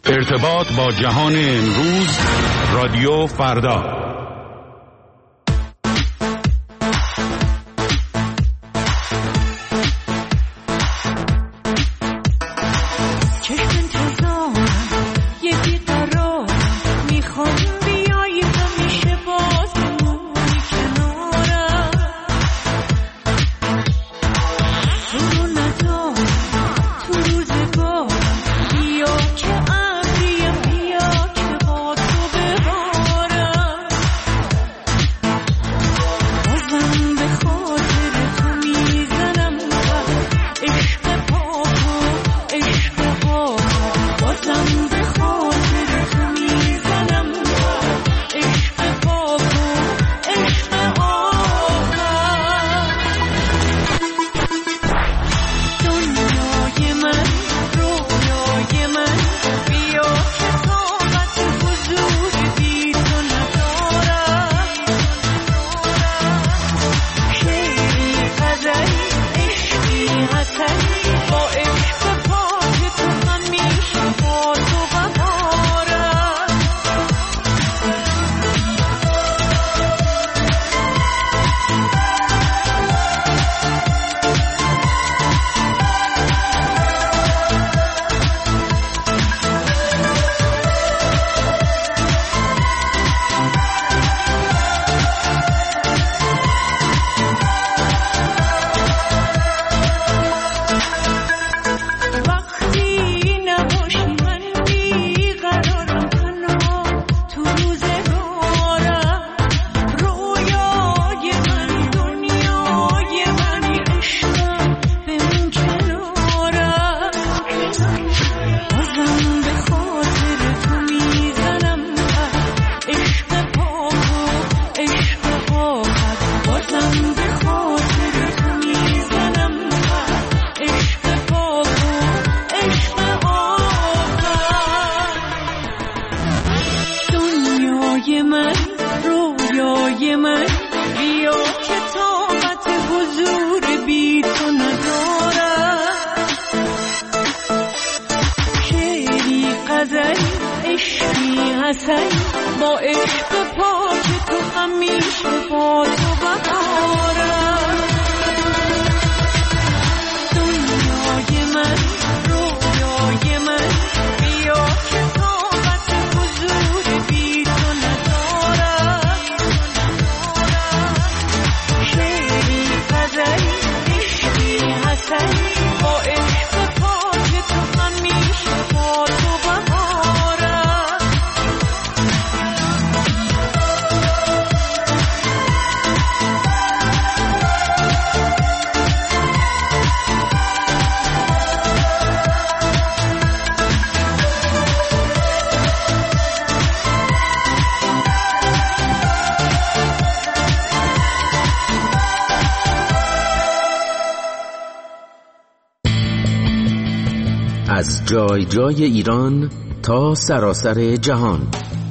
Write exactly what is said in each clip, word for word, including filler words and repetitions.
ارتباط با جهان امروز، رادیو فردا. از جای جای ایران تا سراسر جهان،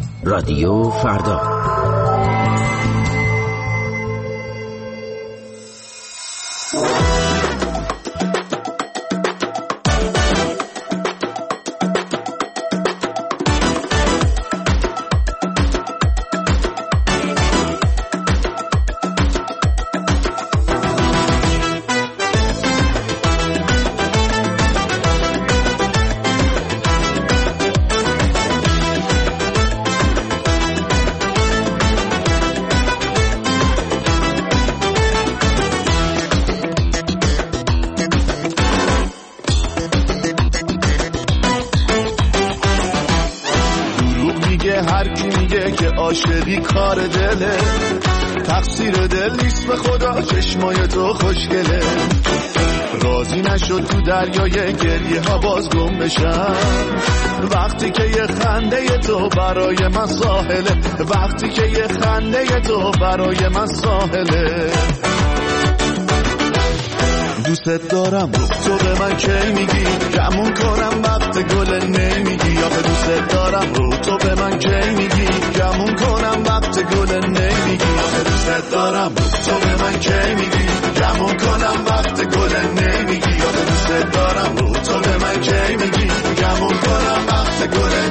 رادیو فردا. عاشقی کار دله، تقصیر دل نیست به خدا، چشمای تو خوشگله. راضی نشد تو دریای گریه ها باز گم بشم، وقتی که یه خنده تو برای من ساحله، وقتی که یه خنده تو برای من ساحله. دوست دارم رو تو به من کی میگی، گمون کنم وقت گل نمیگی. آخه دوست دارم رو تو به من کی میگی، گمون کنم وقت گل نمیگی. آخه دوست دارم رو تو به من کی میگی، گمون کنم وقت گل نمیگی. آخه دوست دارم رو تو به من کی میگی، گمون کنم وقت گل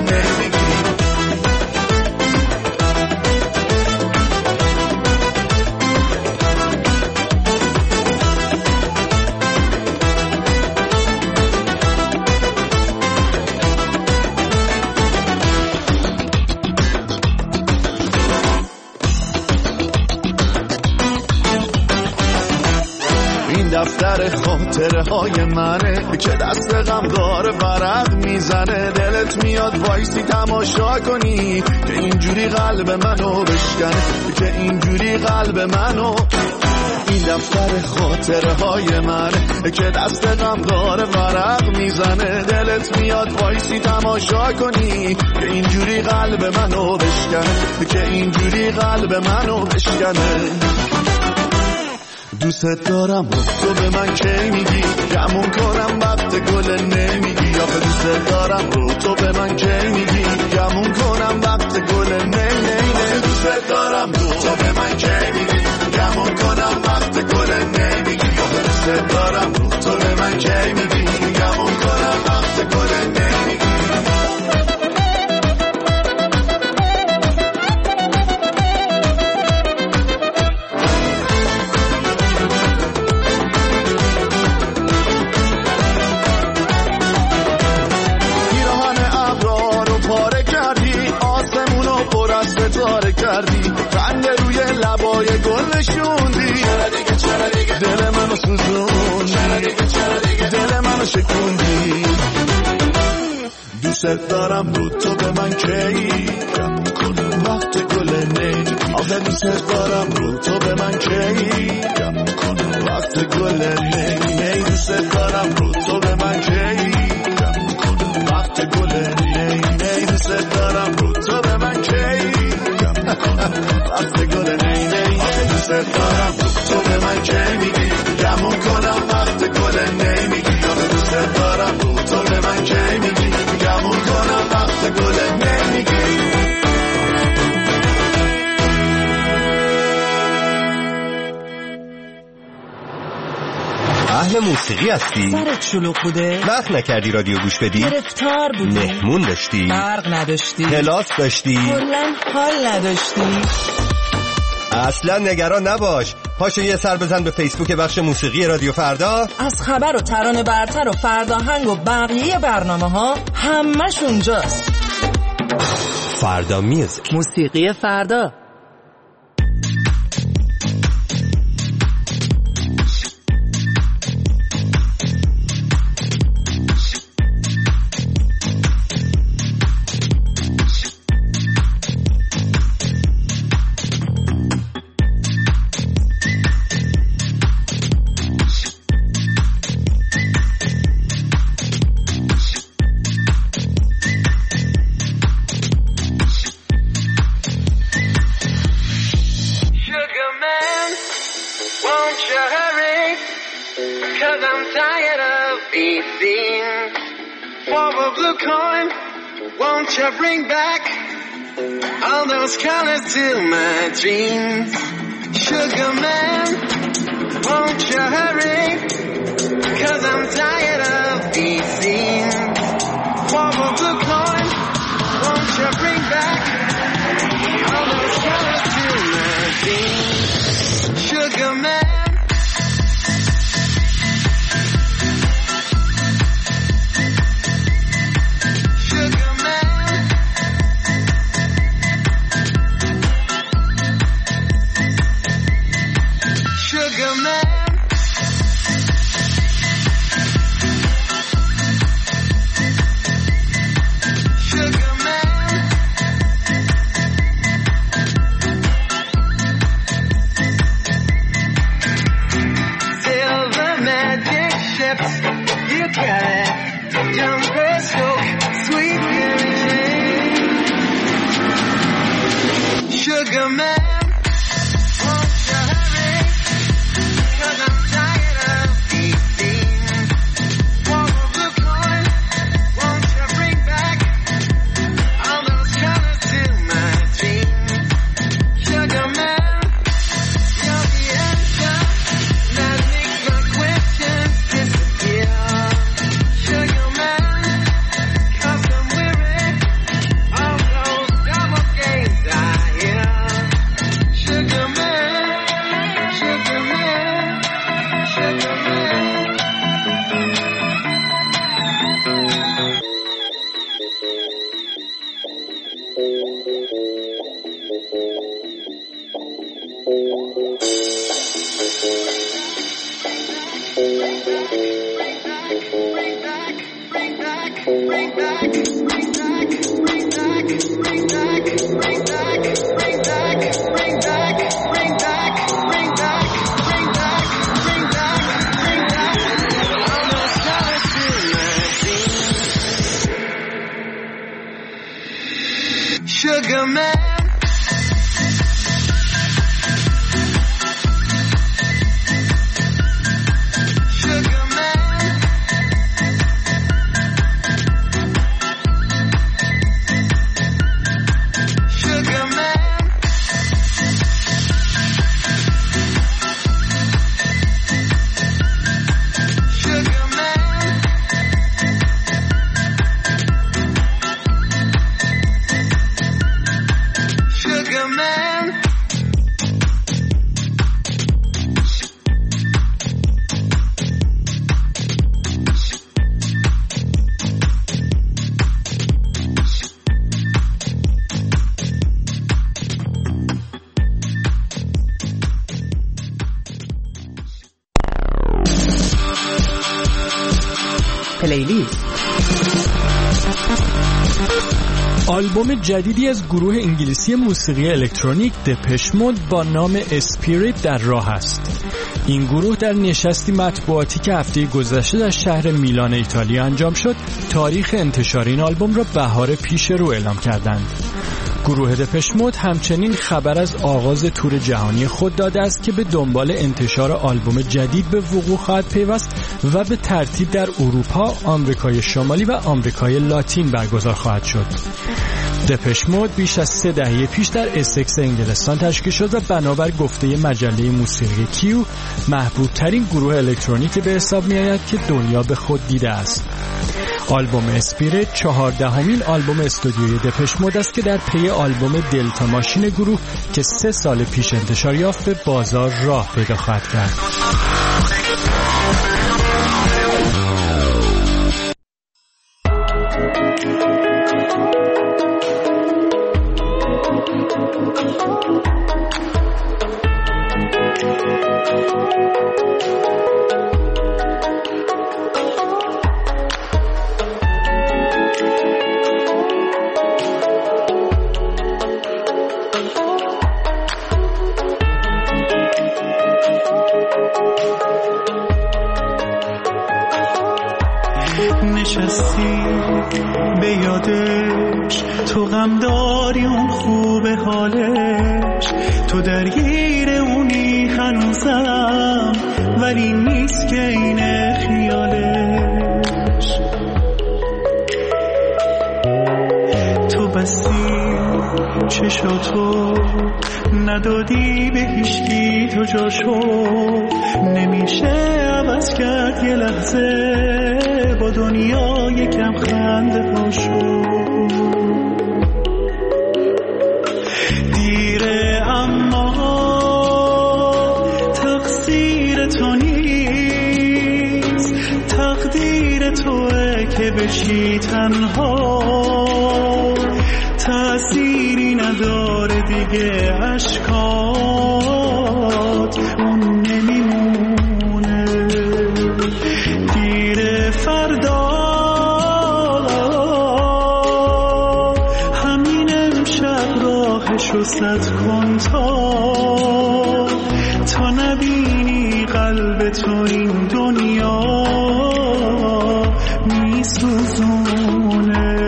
دفتر خاطره های منه که دست غم داره ورق میزنه. دلت میاد وایسی تماشا کنی که اینجوری قلب منو بشکنه، که اینجوری قلب منو. این دفتر خاطره های منه که دست غم داره ورق میزنه. دلت میاد وایسی تماشا کنی که اینجوری قلب منو بشکنه، که اینجوری قلب منو بشکنه. دوست دارم تو به من کی میگی گمون کنم وقت گل نمیگی. آخه دوست دارم رو تو به من کی میگی گمون کنم وقت گل نی نی نی. دوست دارم رو تو به من کی میگی گمون کنم وقت گل نمیگی. آخه دوست دارم رو تو به من کی میگی گمون کنم وقت گل نمیگی. ستاره کردی رنگ روی لبای گل نشوندی. چرا دیگه چرا دیگه دل منو سوزوندی. چرا دیگه چرا دیگه دل منو شکوندی. دوست دارم رو تو به من کی گمون کنم وقت گل نی. آخه دوست دارم رو تو به من کی گمون کنم وقت گل نی نی. دوست دارم رو تو به من کی گمون کنم وقت گل نی نی. دوست دارم رو تو به من کی وقت گل نی نی. دوست دارم تو به من کی میگی گمون کنم وقت گل نی میگی. دوست دارم تو به من کی میگی گمون کنم وقت گل نی میگی. اهل موسیقی هستی؟ سرت شلوغ بوده؟ وقت نکردی رادیو گوش بدی؟ گرفتار بودی؟ مهمون داشتی؟ برق نداشتی؟ کلاس داشتی؟ کلاً حال نداشتی؟ اصلا نگران نباش، پاشو یه سر بزن به فیسبوک بخش موسیقی رادیو فردا. از خبر و ترانه برتر و فرداهنگ و بقیه برنامه ها همش اونجاست. فردا میوزیک، موسیقی فردا. Bring back all those colors to my dreams. Sugar man, won't you hurry? 'Cause I'm tired of these scenes. For a blue coin, won't you bring back all those colors to my dreams? Sugar man. Sugar man. پلیلیست. آلبوم جدیدی از گروه انگلیسی موسیقی الکترونیک دپش مود با نام اسپریت در راه است. این گروه در نشستی مطبوعاتی که هفته گذشته در شهر میلان ایتالیا انجام شد، تاریخ انتشار این آلبوم را بهار پیش رو اعلام کردند. گروه دپش مود همچنین خبر از آغاز تور جهانی خود داده است که به دنبال انتشار آلبوم جدید به وقوع خواهد پیوست و به ترتیب در اروپا، آمریکای شمالی و آمریکای لاتین برگزار خواهد شد. دپش مود بیش از سه دهه پیش در اسکس انگلستان تشکیل شد و بنابر گفته مجله موسیقی کیو محبوب ترین گروه الکترونیک به حساب می آید که دنیا به خود دیده است. آلبوم اسپریت چهاردهمین آلبوم استودیویی دپش مود است که در پی آلبوم دلتا ماشین گروه که سه سال پیش انتشار یافت به بازار راه پیدا خواهد کرد. نشستی به یادش، تو غم داری اون خوب حالش، تو درگیر اونی هنوزم ولی نیست که اینه خیالش. تو بستی چشاتو ندادی به هیچکی تو جاشو، نمیشه عوض کرد یه لحظه با دنیا یکم خنده هاشو. دیره اما تقصیر تو نیست، تقدیر توه که بشی تنها، تأثیری نداره دیگه عشقات اون نمیمونه. دیر فردا همین امشب راهشو سد کن تا تا نبینی قلب تو این دنیا میسوزونه.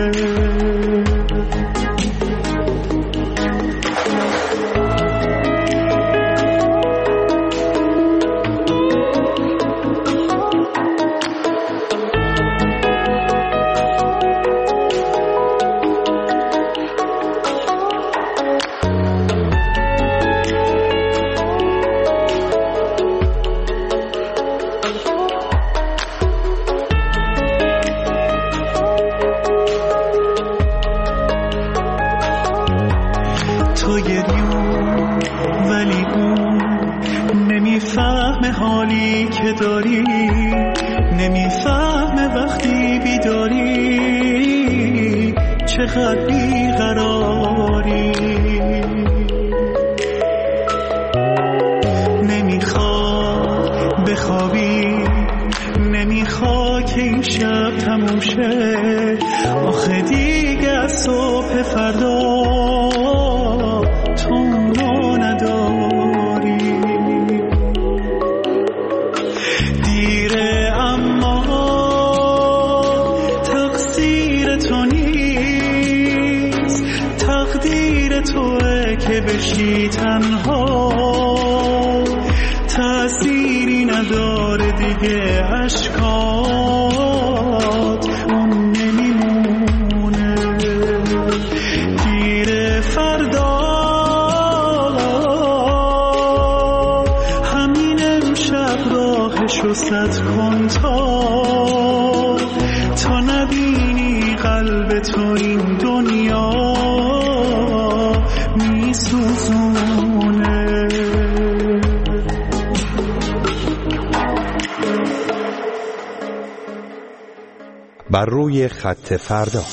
چقدر بیقراری، نمیخواد بخوابی، نمیخواد که این شب تموم شه، توئه که بشی تنها، تأثیری نداره دیگه اشکات اون نمیمونه. گیر فردا همین امشب راهشو ست کن تا تا نبینی قلب تو این دنیا میسوزونه. بر روی خط فردا.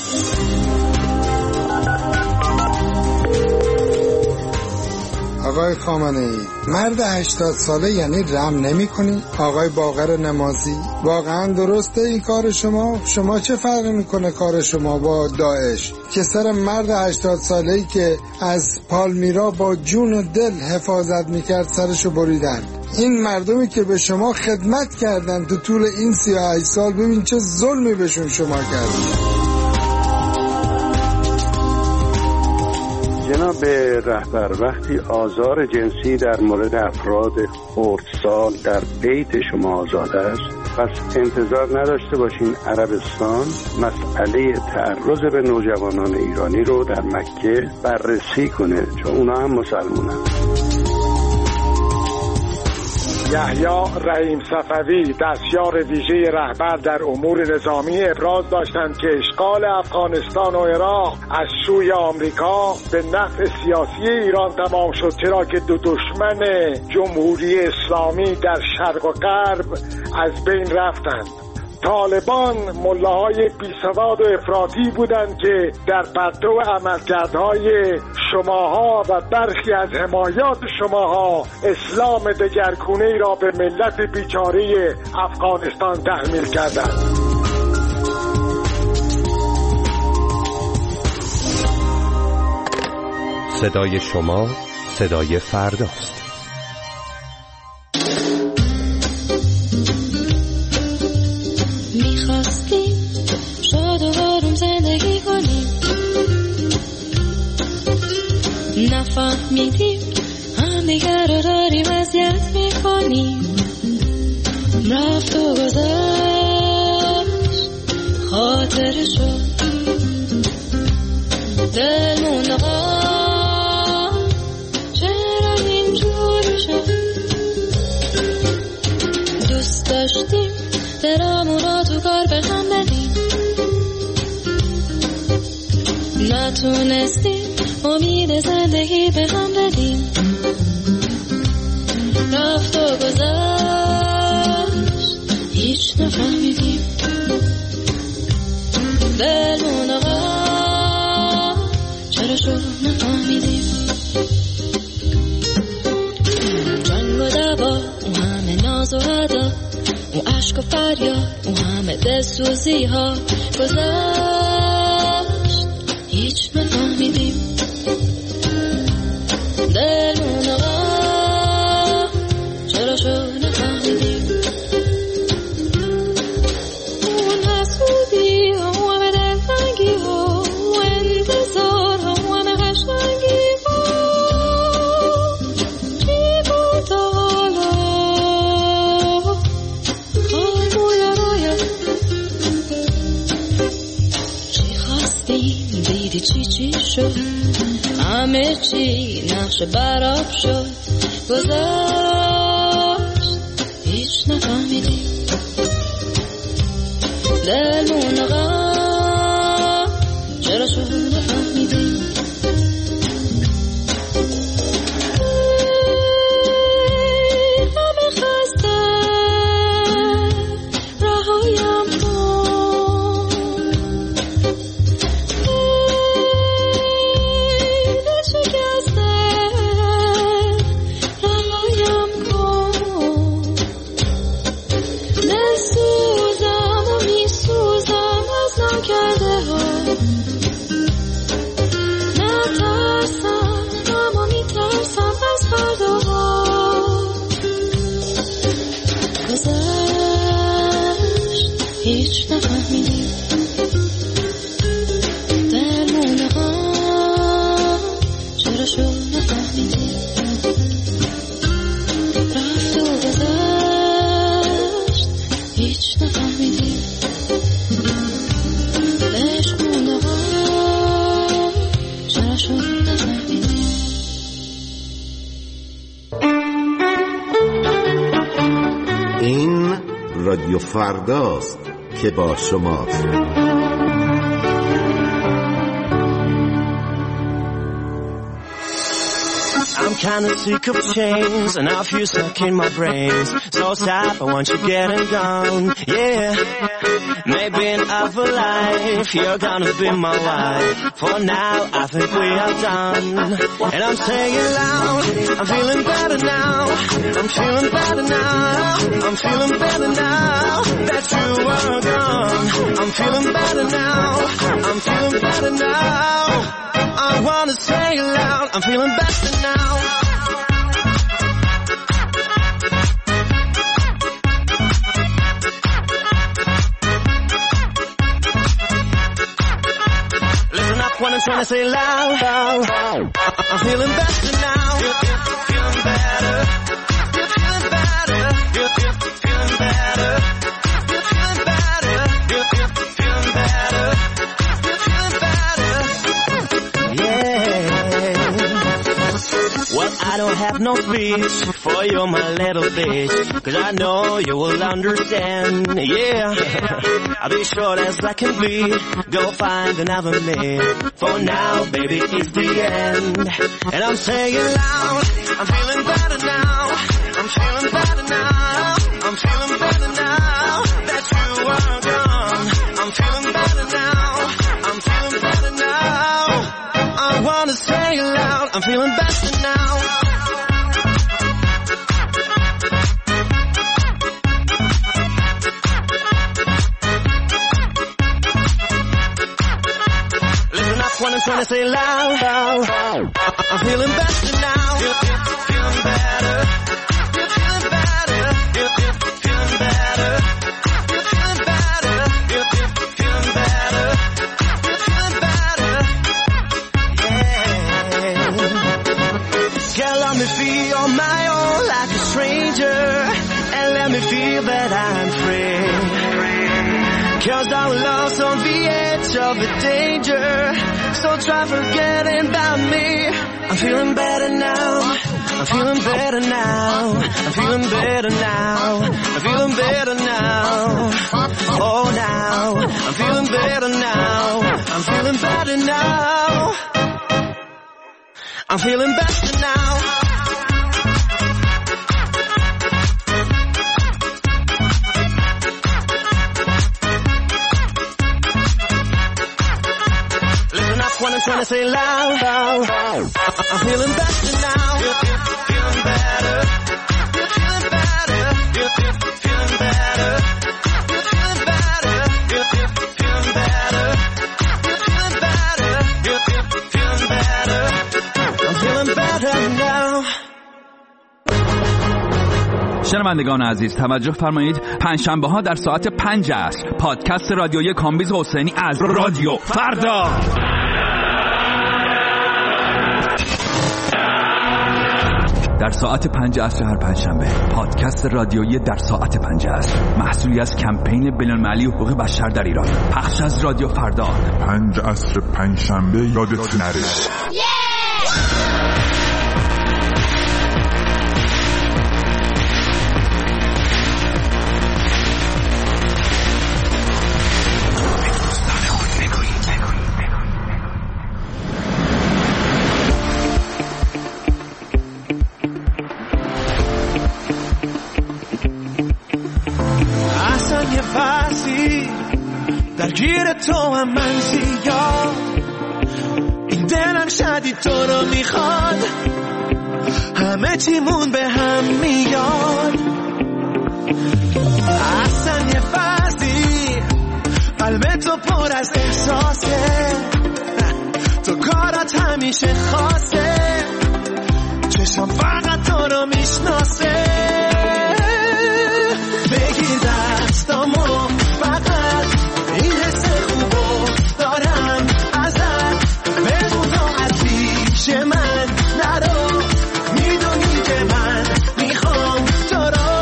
آقای خامنه‌ای، مرد هشتاد ساله یعنی رم نمی کنی؟ آقای باقر نمازی، واقعا درسته این کار شما؟ شما چه فرقی میکنه کار شما با داعش که سر مرد هشتاد ساله‌ای که از پالمیرا با جون و دل حفاظت میکرد سرشو بریدن؟ این مردمی که به شما خدمت کردن تو طول این سی و هشت سال، ببین چه ظلمی بهشون شما کردید. جناب رهبر، وقتی آزار جنسی در مورد افراد خردسال در بیت شما آزاد است، پس انتظار نداشته باشین عربستان مسئله تعرض به نوجوانان ایرانی رو در مکه بررسی کنه، چون اونا هم مسلمانن. یحیی رحیم صفوی، دستیار ویژه رهبر در امور نظامی، ابراز داشتند که اشغال افغانستان و عراق از سوی آمریکا به نفع سیاسی ایران تمام شد، چرا که دو دشمن جمهوری اسلامی در شرق و غرب از بین رفتند. طالبان ملاهای بیسواد و افراطی بودند که در پرتو عملکردهای شماها و برخی از حمایات شماها اسلام دگرگونه‌ای را به ملت بیچاره افغانستان تحمیل کردند. صدای شما صدای فرداست. شاد و آروم زندگی کنیم، نفهمیدیم هم دیگر رو داریم اذیت میکنیم. رفت و گذشت خاطرشو، دلمون آقا چرا اینجوری شد؟ دوست داشتیم درامون را تو کار به هم بدیم، نتونستیم امید زندگی به هم بدیم. رفت و گذشت هیچ نفهمیدیم، دلمون آقا چرا شد نفهمیدیم. جنگ و دوا، اون همه ناز و عدا، اون عشق و فریاد، اون همه دلسوزی ها گذشت هیچ نفهمیدیم. دلمون آقا چرا شد نفهمیدیم. اون حسودی ها، اون همه دلتنگی ها، اون انتظار ها، اون همه قشنگی ها، چی بود تا حالا؟ خواهی رویا چی خواستیم دیدی چی چی شد؟ همه چی نقش براب شد، گذشت هیچ نفهمیدیم. دلمون آقا چرا شد نفهمیدیم. همه خسته رهایم هیچ نفهمیدیم. رادیو فرداست که با شماست. I'm kinda sick of chains and I feel stuck in my brains. So stop, I want you getting gone, yeah. Maybe in other life you're gonna be my wife. For now, I think we are done. And I'm saying loud, I'm feeling better now. I'm feeling better now. I'm feeling better now that you are gone. I'm feeling better now. I'm feeling better now. I wanna say it loud, I'm feeling better now. Listen up when I'm trying to say loud, loud. I'm feeling better now. Feeling better. Feeling better. Feeling better. Feeling better. Feeling better. Well, I don't have no speech for you, my little bitch, 'cause I know you will understand, yeah. I'll be short as I can be, go find another man. For now, baby, it's the end. And I'm saying loud, I'm feeling better now. I'm feeling better now. I'm feeling better now that you are gone. I'm feeling better now. I'm feeling better now. I wanna say it loud, I'm feeling better now. Listen up when I'm trying to say loud, loud. I'm feeling better now. Feeling better. Feeling better. Feeling better. Feeling better. Feeling better. Girl, let me feel my own like a stranger, and let me feel that I'm free. 'Cause our love's on the edge of a danger, so try forgetting about me. I'm feeling better now. I'm feeling better now. I'm feeling better now. I'm feeling better now. Oh, now I'm feeling better now. I'm feeling better now. I'm feeling better now. Listen up when I'm trying to say loud, loud. I'm feeling better now. Feeling better. Feeling better. Feeling better. Feeling better. Feeling better. Feeling better. Feeling better. I'm feeling better now. شنوندگان عزیز توجه فرمایید، پنجشنبه ها در ساعت پنج عصر پادکست رادیویی کامبیز حسینی از رادیو فردا. در ساعت پنج عصر هر پنجشنبه پادکست رادیویی در ساعت پنج عصر، محصولی از کمپین بین‌المللی حقوق بشر در ایران، پخش از رادیو فردا. پنج عصر پنجشنبه یادت نره. درگیر تو هم من زیاد، این دلم شدید تو رو میخواد، همه چیمون به هم میاد. اصلا یه فرضی قلب تو پر از احساسه، تو کارات همیشه خاصه، چشم فقط تو رو میشناسه. بگیر دستامو فقط، این حس خوبو دارم ازت، بدون تو از پیش من نرو، میدونی که من میخوام تو رو.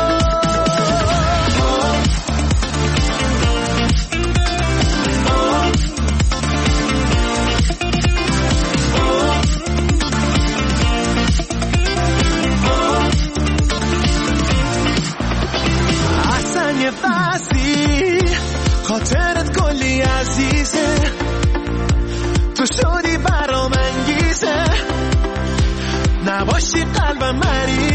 میشی قلبم مریض